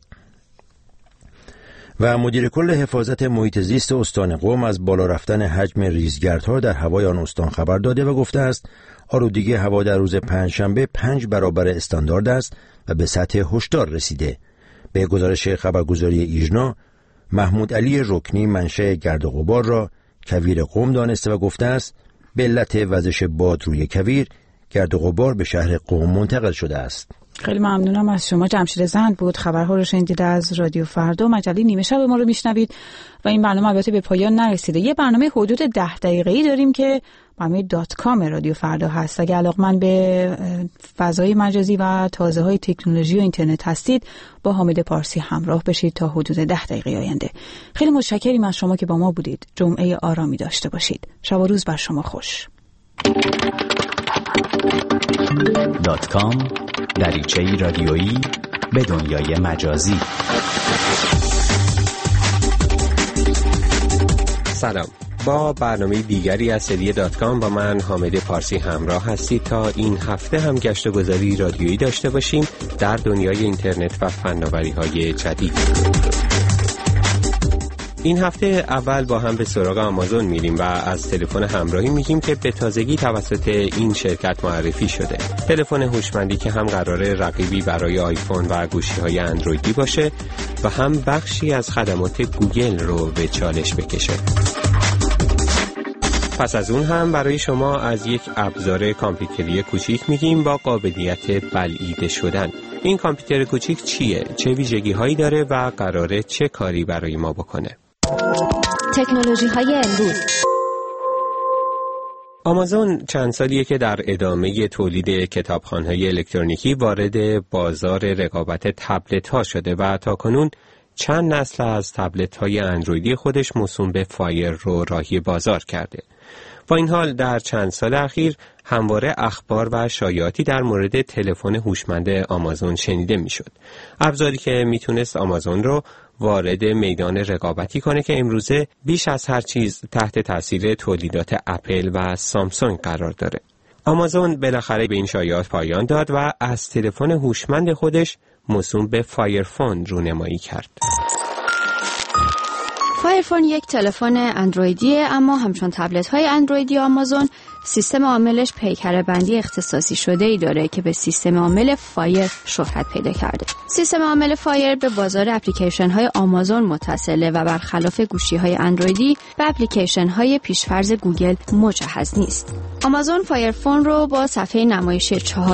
و مدیر کل حفاظت محیط زیست استان قم از بالا رفتن حجم ریزگردها در هوای آن استان خبر داده و گفته است آلودگی هوا در روز پنجشنبه 5 برابر استاندارد است و به سطح هشدار رسیده. به گزارش خبرگزاری ایژنا، محمود علی رکنی منشأ گرد و غبار را کویر قم دانسته و گفته است به علت وزش باد روی کویر گرد و غبار به شهر قم منتقل شده است. خیلی ممنونم از شما. جمشید زند بود. خبرها رو شنیدید از رادیو فردا. مجله نیمه شب ما رو میشنوید و این برنامه البته به پایان نرسیده. یه برنامه حدود 10 دقیقه‌ای داریم که برنامه .com رادیو فردا هست. اگه علاقه‌مند به فضای مجازی و تازه‌های تکنولوژی و اینترنت هستید با حامد پارسی همراه بشید تا حدود 10 دقیقه آینده. خیلی متشکریم از شما که با ما بودید. جمعه آرامی داشته باشید. شب و روز بر شما خوش. .com دریچه‌ای رادیویی به دنیای مجازی. سلام، با برنامه دیگری از سری .com با من حامد پارسی همراه هستید تا این هفته هم گشت و گذاری رادیویی داشته باشیم در دنیای اینترنت و فناوری‌های جدید. این هفته اول با هم به سراغ آمازون میریم و از تلفن همراهی میگیم که به تازگی توسط این شرکت معرفی شده. تلفن هوشمندی که هم قراره رقیبی برای آیفون و گوشی‌های اندرویدی باشه و هم بخشی از خدمات گوگل رو به چالش بکشه. پس از اون هم برای شما از یک ابزار کامپیوتری کوچیک میگیم با قابلیت بلعیده شدن. این کامپیوتر کوچیک چیه؟ چه ویژگی‌هایی داره و قراره چه کاری برای ما بکنه؟ تکنولوژی‌های امروز. آمازون چند سالیه که در ادامه تولید کتابخوان‌های الکترونیکی وارد بازار رقابت تبلت‌ها شده و تاکنون چند نسل از تبلت‌های اندرویدی خودش موسوم به فایر رو راهی بازار کرده. با این حال در چند سال اخیر همواره اخبار و شایعاتی در مورد تلفن هوشمند آمازون شنیده میشد. ابزاری که میتونست آمازون رو وارد میدان رقابتی کنه که امروزه بیش از هر چیز تحت تاثیر تولیدات اپل و سامسونگ قرار داره. آمازون بالاخره به این شایعات پایان داد و از تلفن هوشمند خودش موسوم به فایرفون رونمایی کرد. فایرفون یک تلفن اندرویدیه، اما همچون تبلت‌های اندرویدی آمازون سیستم عاملش پیکره بندی اختصاصی شده‌ای داره که به سیستم عامل فایر شهرت پیدا کرده. سیستم عامل فایر به بازار اپلیکیشن‌های آمازون متصله و برخلاف گوشی‌های اندرویدی به اپلیکیشن‌های پیشفرض گوگل مجهز نیست. آمازون فایرفون رو با صفحه نمایش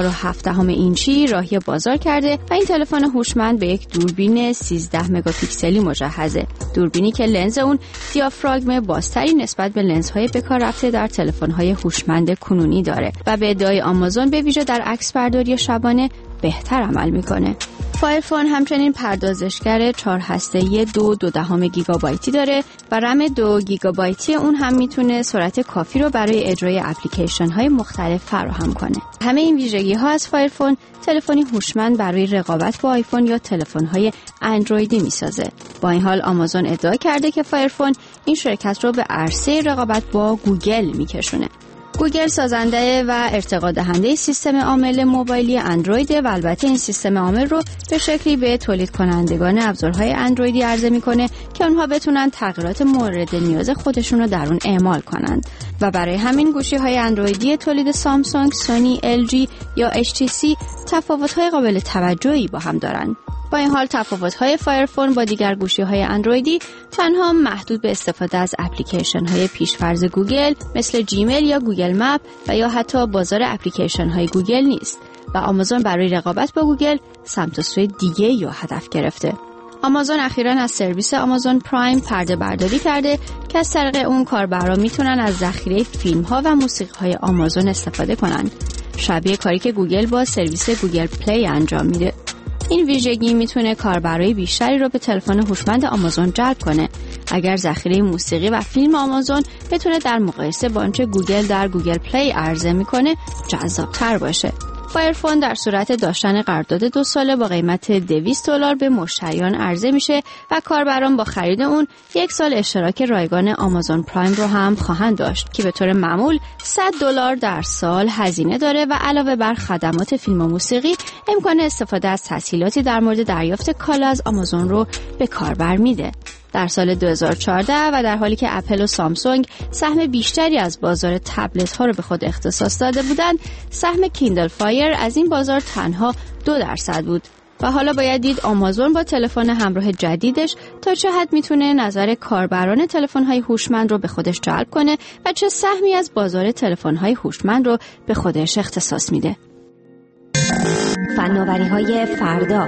4.7 اینچی راهی بازار کرده و این تلفن هوشمند به یک دوربین 13 مگاپیکسلی مجهزه. دوربینی که لنز اون دیافراگم بازتری نسبت به لنزهای به کار رفته در تلفن‌های هوشمند کنونی داره و به ادعای آمازون به ویژه در عکسبرداری شبانه بهتر عمل میکنه. فایرفون همچنین پردازشگر 4 هسته‌ای 2.2 گیگابایتی داره و رم 2 گیگابایتی اون هم میتونه سرعت کافی رو برای اجرای اپلیکیشن های مختلف فراهم کنه. همه این ویژگی ها از فایرفون تلفنی هوشمند برای رقابت با آیفون یا تلفن های اندرویدی میسازه. با این حال آمازون ادعا کرده که فایرفون این شرکت رو به عرصه رقابت با گوگل میکشونه. گوگل سازنده و ارتقا دهنده سیستم عامل موبایلی اندروید و البته این سیستم عامل رو به شکلی به تولید کنندگان ابزارهای اندرویدی عرضه میکنه که اونها بتونن تغییرات مورد نیاز خودشون رو در اون اعمال کنند و برای همین گوشی‌های اندرویدی تولید سامسونگ، سونی، LG یا HTC تفاوت‌های قابل توجهی با هم دارن. با این حال تفاوت‌های فایرفون با دیگر گوشی‌های اندرویدی تنها محدود به استفاده از اپلیکیشن‌های پیشفرض گوگل مثل جیمیل یا گوگل مپ و یا حتی بازار اپلیکیشن‌های گوگل نیست و آمازون برای رقابت با گوگل سمت و سوی دیگه یا هدف گرفته. آمازون اخیراً از سرویس آمازون پرایم پرده برداری کرده که از طریق اون کاربران میتونن از ذخیره فیلم‌ها و موسیقی‌های آمازون استفاده کنن. شبیه کاری که گوگل با سرویس گوگل پلی انجام میده. این ویژگی میتونه کاربرای بیشتری رو به تلفن هوشمند آمازون جلب کنه اگر ذخیره موسیقی و فیلم آمازون بتونه در مقایسه با آنچه گوگل در گوگل پلی عرضه میکنه جذاب‌تر باشه. فایرفون در صورت داشتن قرارداد 2 ساله با قیمت $200 به مشتریان عرضه میشه و کاربران با خرید اون 1 سال اشتراک رایگان آمازون پرایم رو هم خواهند داشت که به طور معمول $100 در سال هزینه داره و علاوه بر خدمات فیلم و موسیقی امکان استفاده از تسهیلاتی در مورد دریافت کالا از آمازون رو به کاربر میده. در سال 2014 و در حالی که اپل و سامسونگ سهم بیشتری از بازار تبلت ها رو به خود اختصاص داده بودند، سهم کیندل فایر از این بازار تنها 2% بود و حالا باید دید آمازون با تلفن همراه جدیدش تا چه حد میتونه نظر کاربران تلفن‌های هوشمند رو به خودش جلب کنه و چه سهمی از بازار تلفن‌های هوشمند رو به خودش اختصاص میده. فناوری‌های فردا.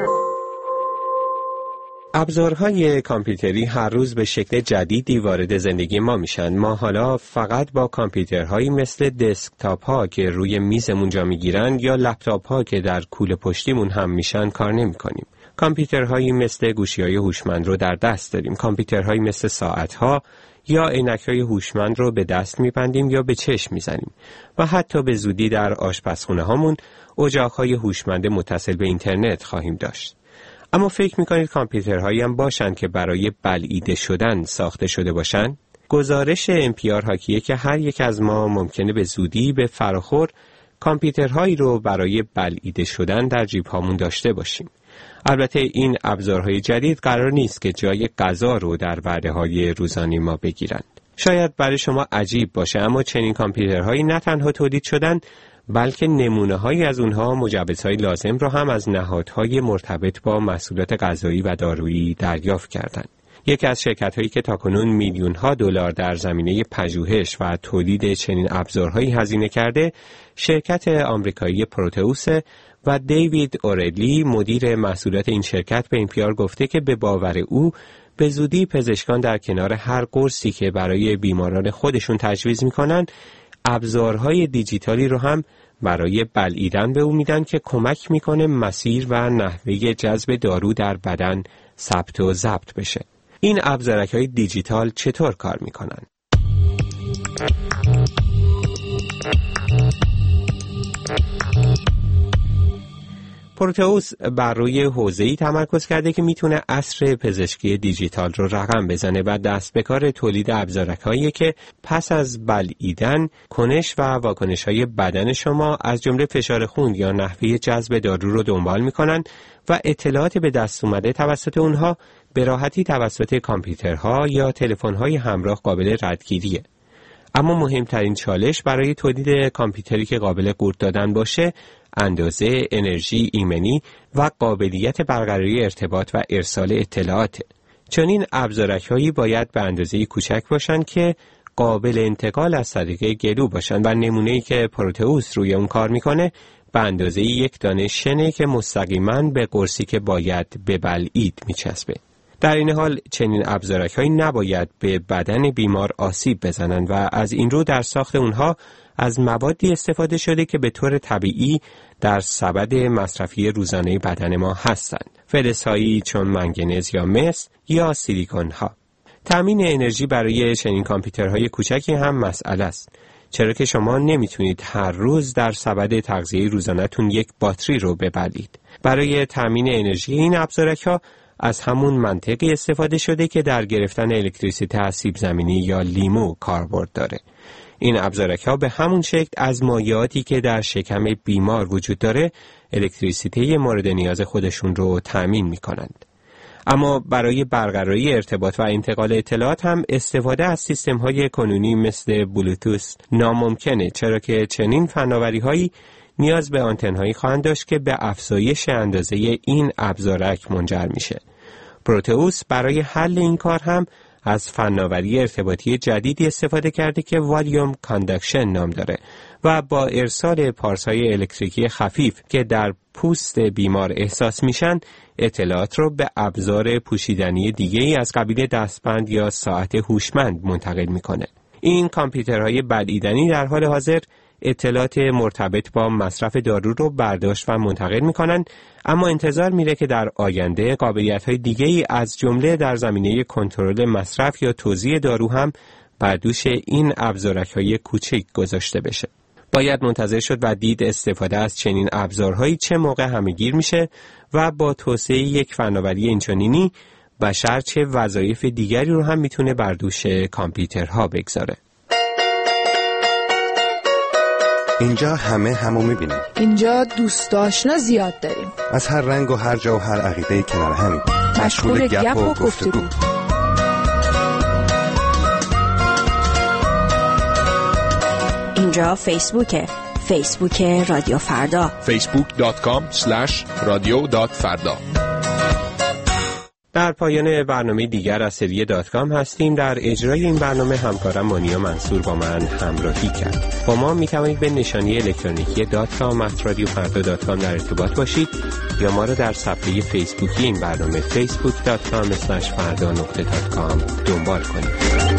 ابزارهای کامپیوتری هر روز به شکل جدیدی وارد زندگی ما میشن. ما حالا فقط با کامپیوترهایی مثل دسکتاپ ها که روی میزمون جا میگیرن یا لپتاپ ها که در کوله پشتیمون هم میشن کار نمی‌کنیم. کامپیوترهایی مثل گوشی‌های هوشمند رو در دست داریم. کامپیوترهایی مثل ساعت‌ها یا عینک‌های هوشمند رو به دست می‌بندیم یا به چشم می‌زنیم و حتی به زودی در آشپزخونه هامون اجاق‌های هوشمند متصل به اینترنت خواهیم داشت. اما فکر می‌کنید کامپیوترهایی هم باشن که برای بلعیده شدن ساخته شده باشن؟ گزارش NPR حاکیه که هر یک از ما ممکنه به زودی به فراخور کامپیوترهایی رو برای بلعیده شدن در جیب‌هامون داشته باشیم. البته این ابزارهای جدید قرار نیست که جای غذا رو در وعده‌های روزانه ما بگیرند. شاید برای شما عجیب باشه، اما چنین کامپیوترهایی نه تنها تولید شدن بلکه نمونه‌هایی از اونها مجوزهای لازم رو هم از نهادهای مرتبط با محصولات غذایی و دارویی دریافت کردند. یکی از شرکت‌هایی که تاکنون میلیون‌ها دلار در زمینه پژوهش و تولید چنین ابزارهایی هزینه کرده، شرکت آمریکایی پروتئوس و دیوید اورلی مدیر محصولات این شرکت به NPR گفته که به باور او به زودی پزشکان در کنار هر قرصی که برای بیماران خودشون تجویز میکنن ابزارهای دیجیتالی رو هم برای بلعیدن به او میدن که کمک میکنه مسیر و نحوه جذب دارو در بدن ثبت و ضبط بشه. این ابزارهای دیجیتال چطور کار میکنن؟ پروتئوس بر روی حوزه‌ای تمرکز کرده که میتونه عصر پزشکی دیجیتال رو رقم بزنه و دست به کار تولید ابزارهایی که پس از بلعیدن کنش و واکنش‌های بدن شما از جمله فشار خون یا نحوه جذب دارو رو دنبال میکنن و اطلاعات به دست اومده توسط اونها به راحتی توسط کامپیوترها یا تلفن‌های همراه قابل ردگیریه. اما مهمترین چالش برای تولید کامپیوتری که قابل قورت دادن باشه اندازه، انرژی ایمنی و قابلیت برقراری ارتباط و ارسال اطلاعات. چنین ابزارهایی باید به اندازه کوچک باشن که قابل انتقال از طریق گلو باشن و نمونه‌ای که پروتئوس روی اون کار میکنه به اندازه یک دانه شنه که مستقیما به قرصی که باید ببلعید میچسبه. در این حال چنین ابزارهایی نباید به بدن بیمار آسیب بزنند و از این رو در ساخت اونها از موادی استفاده شده که به طور طبیعی در سبد مصرفی روزانه بدن ما هستند. فلزهایی چون منگنز یا مس یا سیلیکون ها. تامین انرژی برای چنین کامپیوترهای کوچکی هم مسئله است. چرا که شما نمیتونید هر روز در سبد تغذیه روزانه‌تون یک باتری رو ببلید. برای تامین انرژی این ابزارها از همون منطقی استفاده شده که در گرفتن الکتریسیته از سیب زمینی یا لیمو کاربرد داره. این ابزارها به همون شکل از مایعاتی که در شکم بیمار وجود داره الکتریسیته مورد نیاز خودشون رو تامین می‌کنند. اما برای برقراری ارتباط و انتقال اطلاعات هم استفاده از سیستم‌های کنونی مثل بلوتوث ناممکنه، چرا که چنین فناوری‌هایی نیاز به آنتن‌هایی خواهند داشت که به افزایش اندازه این ابزارک منجر میشه. پروتئوس برای حل این کار هم از فناوری ارتباطی جدیدی استفاده کرده که والیوم کاندکشن نام داره و با ارسال پارس‌های الکتریکی خفیف که در پوست بیمار احساس میشن اطلاعات رو به ابزار پوشیدنی دیگه‌ای از قبیل دستبند یا ساعت هوشمند منتقل میکنه. این کامپیوترهای بلعیدنی در حال حاضر اطلاعات مرتبط با مصرف دارو رو برداشت و منتقل میکنن، اما انتظار میره که در آینده قابلیت‌های دیگه‌ای از جمله در زمینه کنترل مصرف یا توزیع دارو هم بر دوش این ابزارک‌های کوچک گذاشته بشه. باید منتظر شد و دید استفاده از چنین ابزارهایی چه موقع همه‌گیر میشه و با توسعه یک فناوری اینچنینی بشر چه وظایف دیگری رو هم میتونه بر دوش کامپیوترها بگذاره. اینجا همو میبینیم. اینجا دوست آشنا زیاد داریم. از هر رنگ و هر جا و هر عقیده کنار همیم. مشغول گپ و گفتگو. اینجا فیسبوکه. فیسبوک رادیو فردا. facebook.com/radio.farda. در پایان برنامه دیگر از سری .com هستیم. در اجرای این برنامه همکارم مانیا منصور با من همراهی کرد. با ما می توانید به نشانی الکترونیکی .com@radiofarda.com در ارتباط باشید یا ما را در صفحه فیسبوکی این برنامه facebook.com/farda.com دنبال کنید.